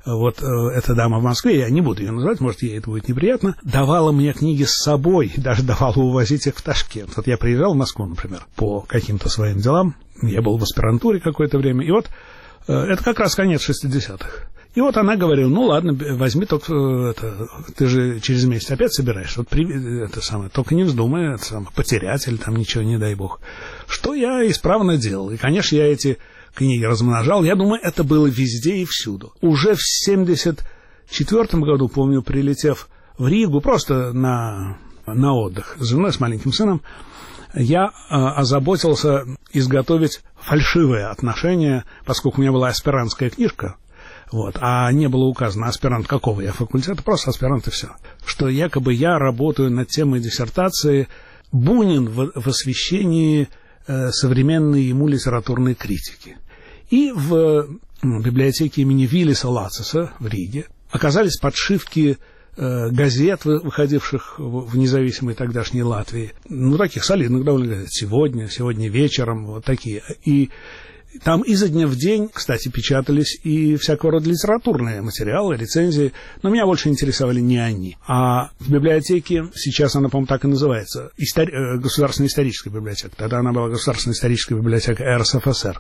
вот эта дама в Москве, я не буду ее называть, может, ей это будет неприятно, давала мне книги с собой, даже давала увозить их в Ташкент. Вот я приезжал в Москву, например, по каким-то своим делам, я был в аспирантуре какое-то время, и вот это как раз конец шестидесятых. И вот она говорила, ну ладно, возьми, только это, ты же через месяц опять собираешь, вот при, это самое, только не вздумай это самое, потерять или там ничего, не дай бог. Что я исправно делал. И, конечно, я эти книги размножал. Я думаю, это было везде и всюду. Уже в семьдесят четвёртом году, помню, прилетев в Ригу, просто на, на отдых с женой, с маленьким сыном, я э, озаботился изготовить фальшивое отношение, поскольку у меня была аспирантская книжка, вот, а не было указано, аспирант какого я факультета, просто аспирант и все. Что якобы я работаю над темой диссертации «Бунин в, в освещении э, современной ему литературной критики». И в ну, библиотеке имени Виллиса Лациса в Риге оказались подшивки э, газет, выходивших в, в независимой тогдашней Латвии, ну, таких солидных довольно газет, «Сегодня», «Сегодня вечером», вот такие. И там изо дня в день, кстати, печатались и всякого рода литературные материалы, рецензии, но меня больше интересовали не они. А в библиотеке, сейчас она, по-моему, так и называется, истори... Государственная историческая библиотека, тогда она была Государственная историческая библиотека эр эс эф эс эр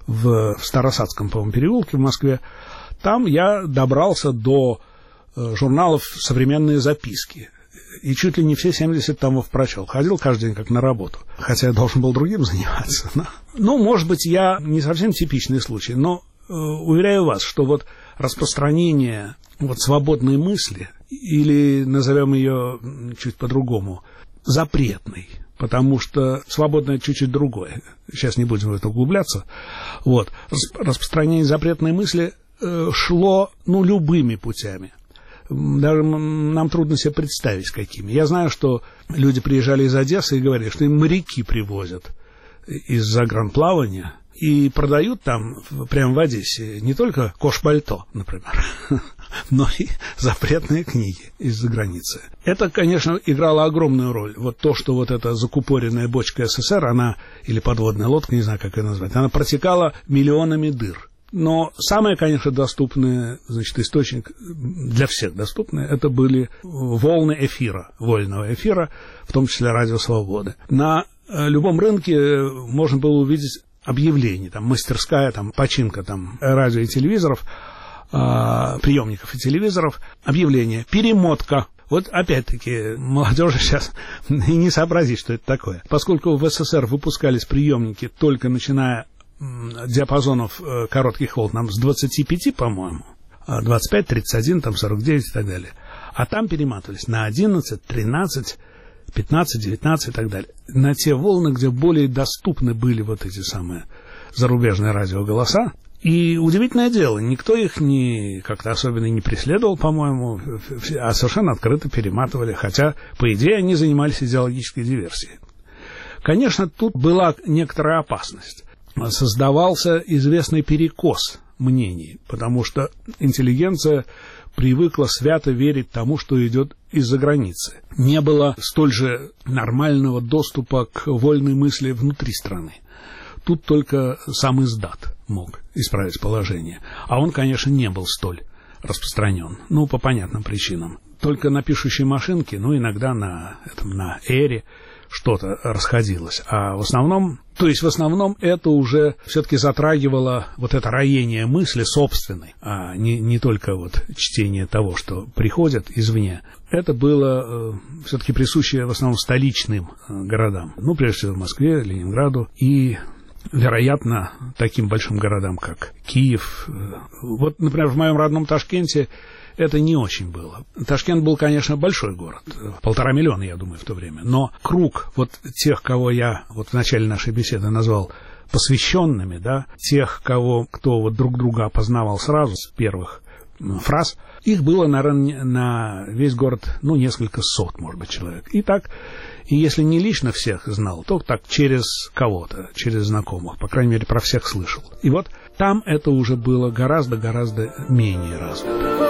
в Старосадском, по-моему, переулке в Москве, там я добрался до журналов «Современные записки». И чуть ли не все семьдесят томов прочел. Ходил каждый день как на работу. Хотя я должен был другим заниматься. Но, ну, может быть, я не совсем типичный случай, но э, уверяю вас, что вот распространение вот свободной мысли, или назовем ее чуть по-другому, запретной, потому что свободное чуть-чуть другое. Сейчас не будем в это углубляться. Вот. Распространение запретной мысли э, шло, ну, любыми путями. Даже нам трудно себе представить, какими. Я знаю, что люди приезжали из Одессы и говорили, что им моряки привозят из загранплавания и продают там, прямо в Одессе, не только кошпальто, например, но и запретные книги из-за границы. Это, конечно, играло огромную роль. Вот то, что вот эта закупоренная бочка эс эс эс эр, она, или подводная лодка, не знаю, как ее назвать, она протекала миллионами дыр. Но самое, конечно, доступное, значит, источник для всех доступный, это были волны эфира, вольного эфира, в том числе радио «Свобода». На любом рынке можно было увидеть объявление, там, мастерская, там, починка, там, радио и телевизоров, э, приемников и телевизоров, объявление «Перемотка». Вот опять-таки молодежи сейчас и не сообразит, что это такое. Поскольку в эс эс эс эр выпускались приемники только начиная диапазонов коротких волн нам с двадцати пяти, по-моему, двадцать пять, тридцать один, там сорок девять и так далее. А там перематывались на одиннадцать, тринадцать, пятнадцать, девятнадцать и так далее. На те волны, где более доступны были вот эти самые зарубежные радиоголоса. И удивительное дело, никто их не как-то особенно не преследовал, по-моему, а совершенно открыто перематывали, хотя, по идее, они занимались идеологической диверсией. Конечно, тут была некоторая опасность. Создавался известный перекос мнений, потому что интеллигенция привыкла свято верить тому, что идет из-за границы. Не было столь же нормального доступа к вольной мысли внутри страны. Тут только сам издат мог исправить положение. А он, конечно, не был столь распространен, ну, по понятным причинам. Только на пишущей машинке, ну, иногда на, этом, на эре что-то расходилось. А в основном, то есть в основном это уже все-таки затрагивало вот это роение мысли собственной, а не, не только вот чтение того, что приходит извне. Это было э, все-таки присуще в основном столичным э, городам. Ну, прежде всего, Москве, Ленинграду и, вероятно, таким большим городам, как Киев. Вот, например, в моем родном Ташкенте это не очень было. Ташкент был, конечно, большой город, полтора миллиона, я думаю, в то время. Но круг вот тех, кого я вот в начале нашей беседы назвал посвященными, да, тех, кого, кто вот друг друга опознавал сразу с первых фраз, их было, наверное, на весь город, ну, несколько сот, может быть, человек. И так, и если не лично всех знал, то так через кого-то, через знакомых, по крайней мере, про всех слышал. И вот там это уже было гораздо-гораздо менее развито.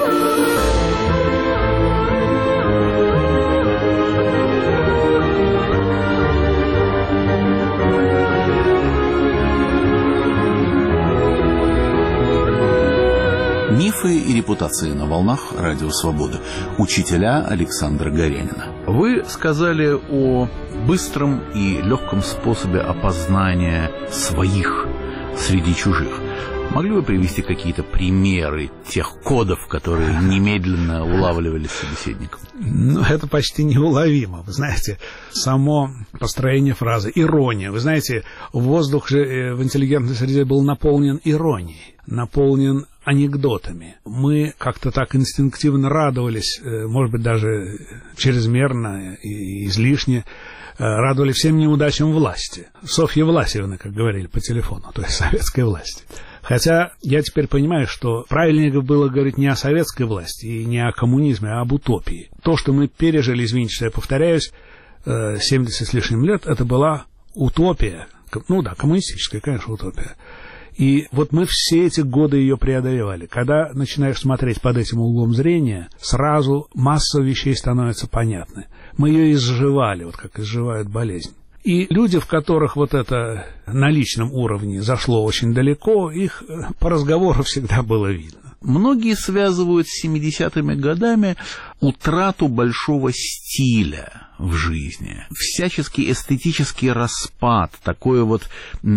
Миф Мифы и репутации на волнах Радио Свобода. Учителя Александра Горянина. Вы сказали о быстром и легком способе опознания своих среди чужих. Могли бы привести какие-то примеры тех кодов, которые немедленно улавливались собеседником? Ну, это почти неуловимо. Вы знаете, само построение фразы, ирония. Вы знаете, воздух же в интеллигентной среде был наполнен иронией, наполнен анекдотами. Мы как-то так инстинктивно радовались, может быть, даже чрезмерно и излишне, радовали всем неудачам власти. Софья Власьевна, как говорили по телефону, то есть советской власти. Хотя я теперь понимаю, что правильнее было говорить не о советской власти и не о коммунизме, а об утопии. То, что мы пережили, извините, что я повторяюсь, семьдесят с лишним лет, это была утопия. Ну да, коммунистическая, конечно, утопия. И вот мы все эти годы ее преодолевали. Когда начинаешь смотреть под этим углом зрения, сразу масса вещей становится понятны. Мы ее изживали, вот как изживают болезнь. И люди, в которых вот это на личном уровне зашло очень далеко, их по разговору всегда было видно. Многие связывают с семидесятыми годами утрату большого стиля в жизни, всяческий эстетический распад, такой вот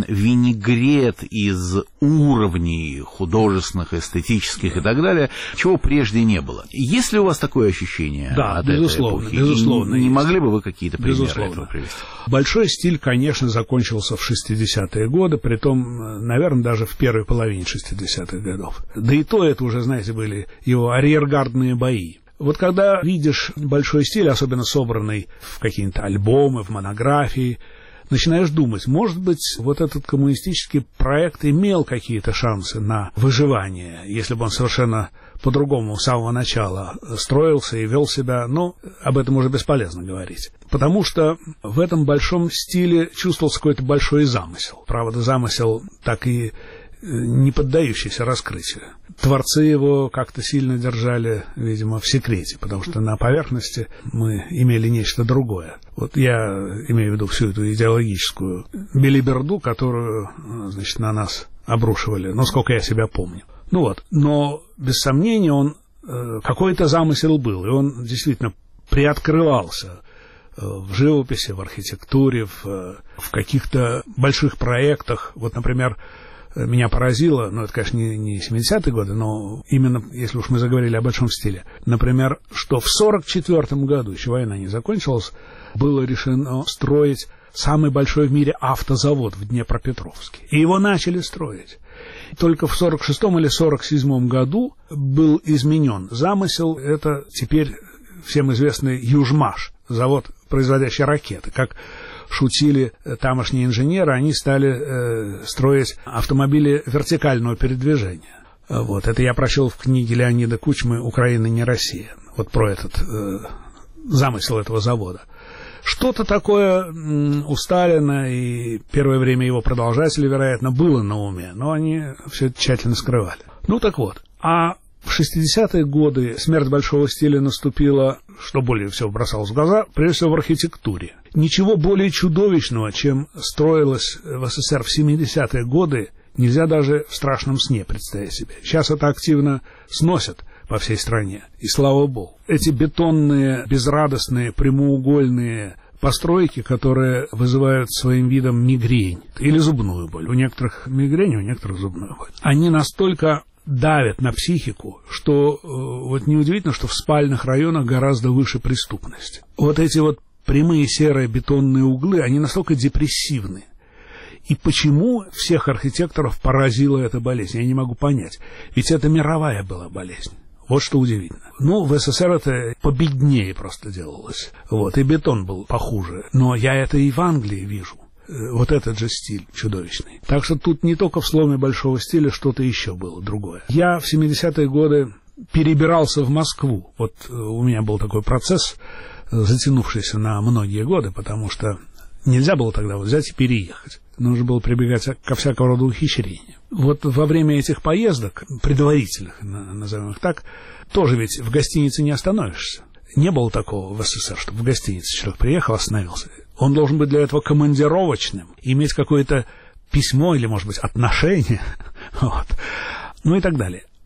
винегрет из уровней художественных, эстетических и так далее, чего прежде не было. Есть ли у вас такое ощущение? Да, от безусловно, этой эпохи? безусловно. Не, не могли бы вы какие-то примеры безусловно. этого привести? Большой стиль, конечно, закончился в шестидесятые годы, притом, наверное, даже в первой половине шестидесятых годов. Да и то это уже, знаете, были его арьергардные бои. Вот когда видишь большой стиль, особенно собранный в какие-то альбомы, в монографии, начинаешь думать, может быть, вот этот коммунистический проект имел какие-то шансы на выживание, если бы он совершенно по-другому с самого начала строился и вел себя, но об этом уже бесполезно говорить. Потому что в этом большом стиле чувствовался какой-то большой замысел. Правда, замысел так и не поддающийся раскрытию. Творцы его как-то сильно держали, видимо, в секрете, потому что на поверхности мы имели нечто другое. Вот я имею в виду всю эту идеологическую белиберду, которую, значит, на нас обрушивали, ну, сколько я себя помню. Ну вот, но без сомнения он, какой-то замысел был, и он действительно приоткрывался в живописи, в архитектуре, в, в каких-то больших проектах. Вот, например, меня поразило, ну, это, конечно, не, не семидесятые годы, но именно, если уж мы заговорили о большом стиле, например, что в сорок четвёртом году, еще война не закончилась, было решено строить самый большой в мире автозавод в Днепропетровске. И его начали строить. Только в сорок шестом или сорок седьмом году был изменен замысел. Это теперь всем известный Южмаш, завод, производящий ракеты. Как шутили тамошние инженеры, они стали э, строить автомобили вертикального передвижения. Вот. Это я прочел в книге Леонида Кучмы «Украина не Россия». Вот про этот э, замысел этого завода. Что-то такое у Сталина и первое время его продолжателей, вероятно, было на уме, но они все это тщательно скрывали. Ну так вот, а в шестидесятые годы смерть большого стиля наступила, что более всего бросалось в глаза, прежде всего в архитектуре. Ничего более чудовищного, чем строилось в СССР в семидесятые годы, нельзя даже в страшном сне представить себе. Сейчас это активно сносят по всей стране, и слава богу. Эти бетонные, безрадостные, прямоугольные постройки, которые вызывают своим видом мигрень или зубную боль. У некоторых мигрень, у некоторых зубную боль. Они настолько давят на психику, что вот неудивительно, что в спальных районах гораздо выше преступность. Вот эти вот прямые серые бетонные углы, они настолько депрессивны. И почему всех архитекторов поразила эта болезнь, я не могу понять. Ведь это мировая была болезнь. Вот что удивительно. Ну, в СССР это победнее просто делалось. Вот, и бетон был похуже. Но я это и в Англии вижу. Вот этот же стиль чудовищный. Так что тут не только в сломе большого стиля что-то еще было другое. Я в семидесятые годы перебирался в Москву. Вот у меня был такой процесс, затянувшийся на многие годы, потому что нельзя было тогда вот взять и переехать. Нужно было прибегать ко всякого рода ухищрениям. Вот во время этих поездок, предварительных, назовем их так, тоже ведь в гостинице не остановишься. Не было такого в СССР, чтобы в гостинице человек приехал, остановился. Он должен быть для этого командировочным, иметь какое-то письмо или, может быть, отношение, вот. Ну и так далее.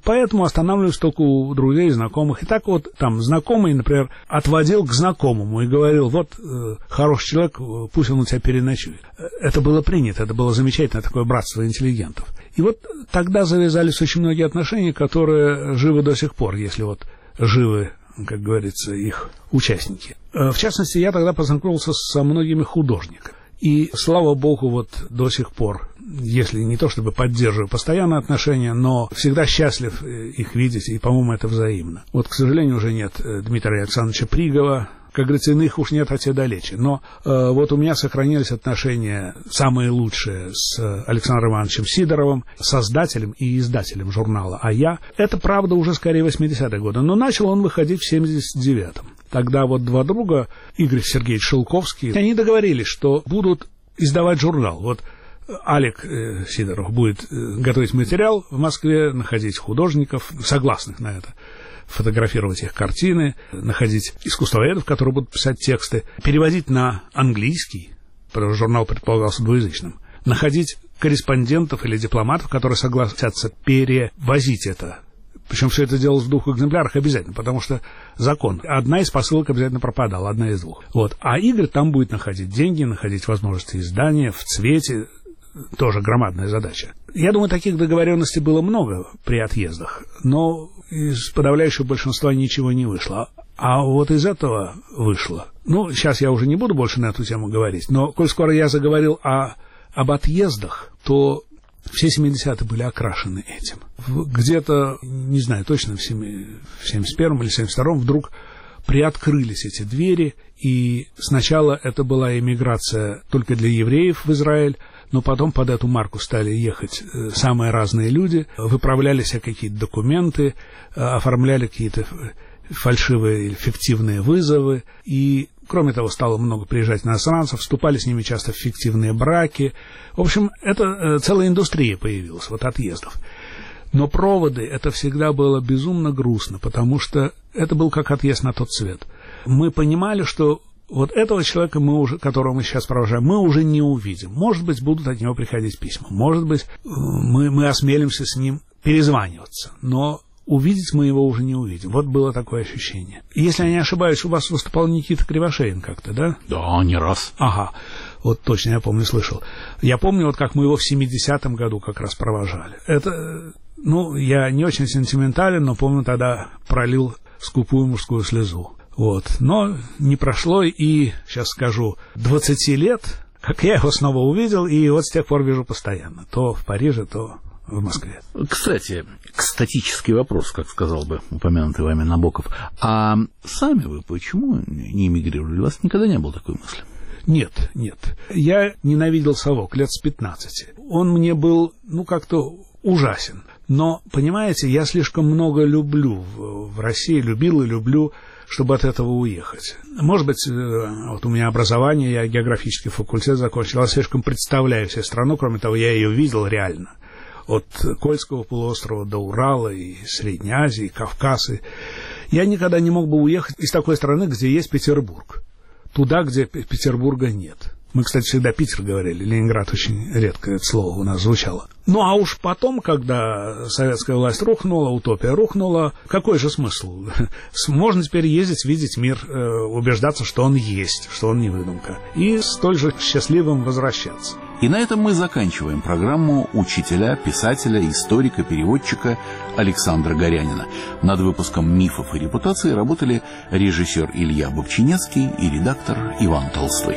Поэтому останавливаюсь только у друзей и знакомых. И так вот там знакомый, например, отводил к знакомому и говорил: вот э, хороший человек, пусть он у тебя переночует. Это было принято, это было замечательное такое братство интеллигентов. И вот тогда завязались очень многие отношения, которые живы до сих пор, если вот живы, как говорится, их участники. В частности, я тогда познакомился со многими художниками. И, слава богу, вот до сих пор, если не то чтобы поддерживаю постоянные отношения, но всегда счастлив их видеть, и, по-моему, это взаимно. Вот, к сожалению, уже нет Дмитрия Александровича Пригова, как говорится, иных уж нет, а те далече. Но э, вот у меня сохранились отношения самые лучшие с Александром Ивановичем Сидоровым, создателем и издателем журнала «А я». Это, правда, уже скорее восьмидесятые годы, но начал он выходить в семьдесят девятом. Тогда вот два друга, Игорь Сергеевич Шелковский, они договорились, что будут издавать журнал. Вот Алик э, Сидоров будет э, готовить материал в Москве, находить художников, согласных на это, фотографировать их картины, находить искусствоведов, которые будут писать тексты, переводить на английский, потому что журнал предполагался двуязычным, находить корреспондентов или дипломатов, которые согласятся перевозить это. Причем все это делалось в двух экземплярах обязательно, потому что закон. Одна из посылок обязательно пропадала, одна из двух. Вот. А Игорь там будет находить деньги, находить возможности издания в цвете. Тоже громадная задача. Я думаю, таких договоренностей было много при отъездах, но из подавляющего большинства ничего не вышло. А вот из этого вышло. Ну, сейчас я уже не буду больше на эту тему говорить, но коль скоро я заговорил о, об отъездах, то все семидесятые были окрашены этим. Где-то, не знаю точно, в семьдесят первом или семьдесят втором вдруг приоткрылись эти двери, и сначала это была эмиграция только для евреев в Израиль, но потом под эту марку стали ехать самые разные люди, выправляли себе какие-то документы, оформляли какие-то фальшивые или фиктивные вызовы, и, кроме того, стало много приезжать иностранцев, вступали с ними часто в фиктивные браки. В общем, это целая индустрия появилась, вот отъездов. Но проводы, это всегда было безумно грустно, потому что это был как отъезд на тот свет. Мы понимали, что вот этого человека, мы уже, которого мы сейчас провожаем, мы уже не увидим. Может быть, будут от него приходить письма. Может быть, мы, мы осмелимся с ним перезваниваться. Но увидеть мы его уже не увидим. Вот было такое ощущение. Если я не ошибаюсь, у вас выступал Никита Кривошеин как-то, да? Да, не раз. Ага, вот точно, я помню, слышал. Я помню, вот как мы его в семидесятом году как раз провожали. Это, ну, я не очень сентиментален, но помню, тогда пролил скупую мужскую слезу. Вот. Но не прошло и, сейчас скажу, двадцати лет, как я его снова увидел, и вот с тех пор вижу постоянно. То в Париже, то в Москве. Кстати, экстатический вопрос, как сказал бы упомянутый вами Набоков. А сами вы почему не эмигрировали? У вас никогда не было такой мысли? Нет, нет. Я ненавидел совок лет с пятнадцати. Он мне был, ну, как-то ужасен. Но, понимаете, я слишком много люблю в, в России, любил и люблю, чтобы от этого уехать. Может быть, вот у меня образование, я географический факультет закончил, я слишком представляю себе страну, кроме того, я ее видел реально. От Кольского полуострова до Урала, и Средней Азии, и Кавказа. Я никогда не мог бы уехать из такой страны, где есть Петербург. Туда, где Петербурга нет. Мы, кстати, всегда Питер говорили, Ленинград очень редко это слово у нас звучало. Ну, а уж потом, когда советская власть рухнула, утопия рухнула, какой же смысл? Можно теперь ездить, видеть мир, убеждаться, что он есть, что он не выдумка, и столь же счастливым возвращаться. И на этом мы заканчиваем программу учителя, писателя, историка, переводчика Александра Горянина. Над выпуском «Мифов и репутации» работали режиссер Илья Бобчинецкий и редактор Иван Толстой.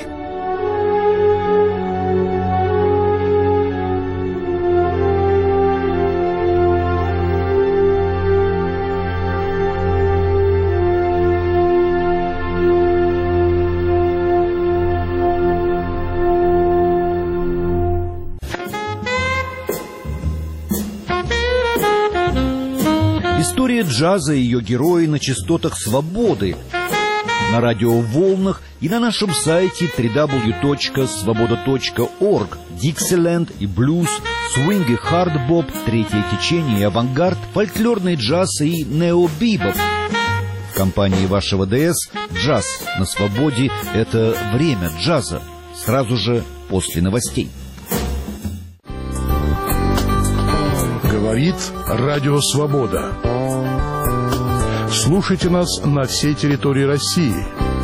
История джаза и ее герои на частотах свободы, на радиоволнах и на нашем сайте дабл ю дабл ю дабл ю точка свобода точка орг. Диксиленд и блюз, свинг и хардбоп, третье течение и авангард, фольклорный джаз и необибоп. В компании вашего ДС «Джаз на свободе» — это время джаза. Сразу же после новостей. Говорит Радио Свобода. Слушайте нас на всей территории России.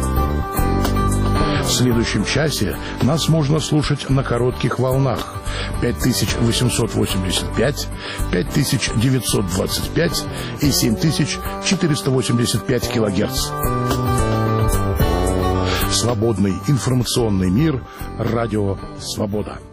В следующем часе нас можно слушать на коротких волнах пять тысяч восемьсот восемьдесят пять, пять тысяч девятьсот двадцать пять и семь тысяч четыреста восемьдесят пять килогерц. Свободный информационный мир. Радио Свобода.